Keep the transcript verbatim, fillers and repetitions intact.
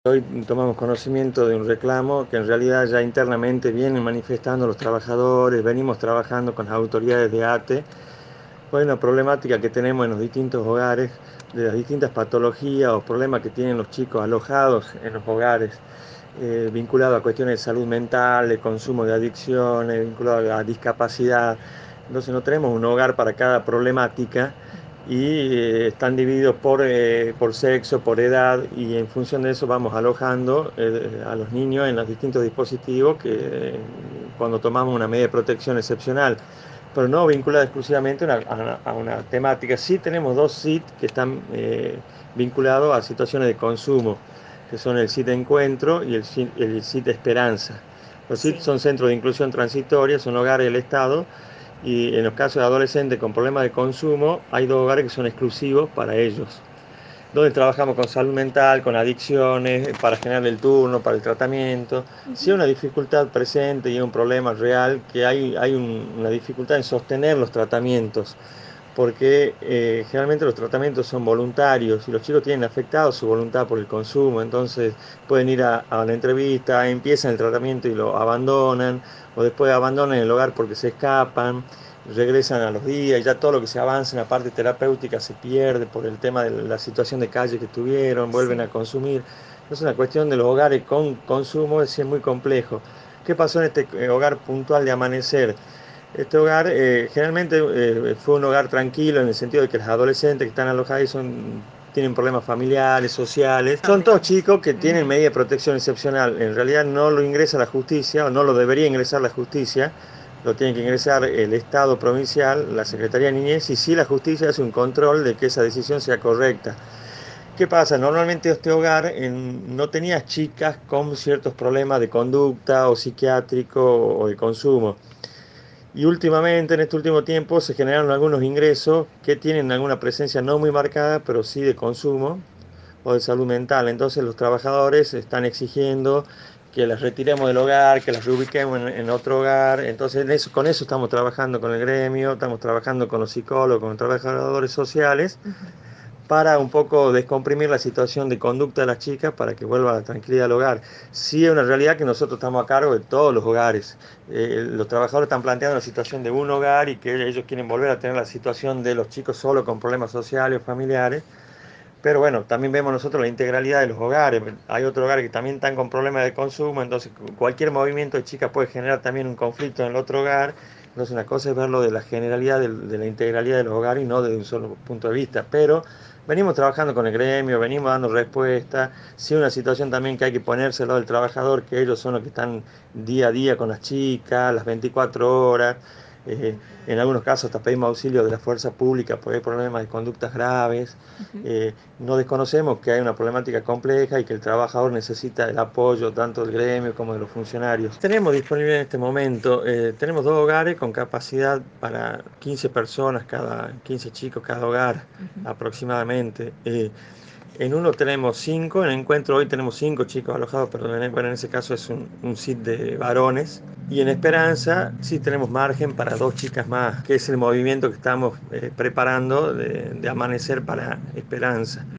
Hoy tomamos conocimiento de un reclamo que en realidad ya internamente vienen manifestando los trabajadores, venimos trabajando con las autoridades de ATE. Hay una problemática que tenemos en los distintos hogares, de las distintas patologías o problemas que tienen los chicos alojados en los hogares, eh, vinculado a cuestiones de salud mental, de consumo de adicciones, vinculado a discapacidad. Entonces no tenemos un hogar para cada problemática y eh, están divididos por, eh, por sexo, por edad, y en función de eso vamos alojando eh, a los niños en los distintos dispositivos que eh, cuando tomamos una medida de protección excepcional, pero no vinculada exclusivamente a una, a una temática. Sí tenemos dos S I T que están eh, vinculados a situaciones de consumo, que son el S I T Encuentro y el, el S I T Esperanza. Los S I T Sí, son centros de inclusión transitoria, son hogares del Estado, y en los casos de adolescentes con problemas de consumo hay dos hogares que son exclusivos para ellos, donde trabajamos con salud mental, con adicciones, para generar el turno, para el tratamiento. Si hay ujú, una dificultad presente y un problema real, que hay, hay un, una dificultad en sostener los tratamientos, porque eh, generalmente los tratamientos son voluntarios y los chicos tienen afectado su voluntad por el consumo, entonces pueden ir a, a una entrevista, empiezan el tratamiento y lo abandonan, o después abandonan el hogar porque se escapan, regresan a los días y ya todo lo que se avanza en la parte terapéutica se pierde por el tema de la situación de calle que tuvieron, vuelven a sí, consumir. Entonces la cuestión de los hogares con consumo es muy complejo. ¿Qué pasó en este eh, hogar puntual de Amanecer? Este hogar eh, generalmente eh, fue un hogar tranquilo en el sentido de que los adolescentes que están alojados ahí son, tienen problemas familiares, sociales. Son todos digamos. chicos que tienen Ujú, medida de protección excepcional. En realidad no lo ingresa la justicia o no lo debería ingresar la justicia. Lo tiene que ingresar el Estado provincial, la Secretaría de Niñez, y si la justicia hace un control de que esa decisión sea correcta. ¿Qué pasa? Normalmente este hogar en, no tenía chicas con ciertos problemas de conducta o psiquiátrico o de consumo. Y últimamente, en este último tiempo, se generaron algunos ingresos que tienen alguna presencia no muy marcada, pero sí de consumo o de salud mental. Entonces los trabajadores están exigiendo que las retiremos del hogar, que las reubiquemos en, en otro hogar. Entonces eso, con eso estamos trabajando con el gremio, estamos trabajando con los psicólogos, con los trabajadores sociales, ujú. para un poco descomprimir la situación de conducta de las chicas para que vuelva la tranquilidad al hogar. Sí es una realidad que nosotros estamos a cargo de todos los hogares. Eh, los trabajadores están planteando la situación de un hogar y que ellos quieren volver a tener la situación de los chicos solo con problemas sociales o familiares. Pero bueno, también vemos nosotros la integralidad de los hogares. Hay otros hogares que también están con problemas de consumo, entonces cualquier movimiento de chicas puede generar también un conflicto en el otro hogar. Entonces una cosa es verlo de la generalidad, de, de la integralidad de los hogares y no desde un solo punto de vista. Pero venimos trabajando con el gremio, venimos dando respuesta. Sí, una situación también que hay que ponérselo del trabajador, que ellos son los que están día a día con las chicas, las veinticuatro horas. Eh, en algunos casos hasta pedimos auxilio de la fuerza pública porque hay problemas de conductas graves. Ujú. Eh, no desconocemos que hay una problemática compleja y que el trabajador necesita el apoyo tanto del gremio como de los funcionarios. Tenemos disponible en este momento, eh, tenemos dos hogares con capacidad para quince personas, cada quince chicos cada hogar Ujú. aproximadamente. Eh, en uno tenemos cinco, en el encuentro hoy tenemos cinco chicos alojados, pero en, bueno, en ese caso es un, un S I T de varones. Y en Esperanza sí tenemos margen para dos chicas más, que es el movimiento que estamos eh, preparando de, de Amanecer para Esperanza.